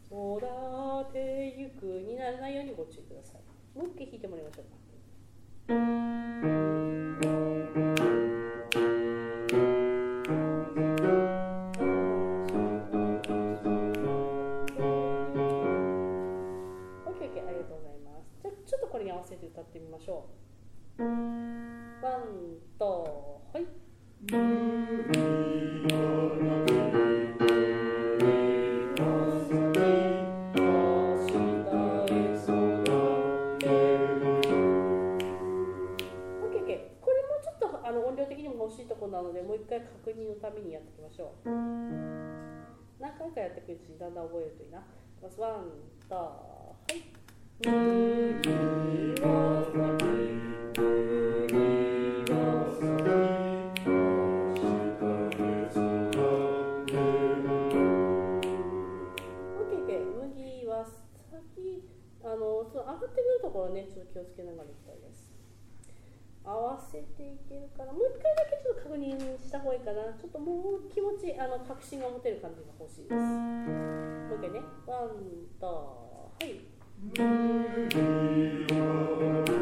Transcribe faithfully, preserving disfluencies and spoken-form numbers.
育てゆくにならないようにご注意ください。もう一回弾いてもらいましょうか。オッケーオッケー、ありがとうございます。じゃあちょっとこれに合わせて歌ってみましょう。ワンとはい。欲しいところなのでもう一回確認のためにやっていきましょう。何回かやっていくうちにだんだん覚えるといいな。まずワン、と、はい。麦は咲き、麦は咲き、麦は咲き、あの、その上がってくるところね、ちょっと気をつけながらいきたいです。合わせていけるかな。もう一回だけちょっと確認した方がいいかな。ちょっともう気持ちあの確信が持てる感じが欲しいです。もう一回ね。ワンとはい。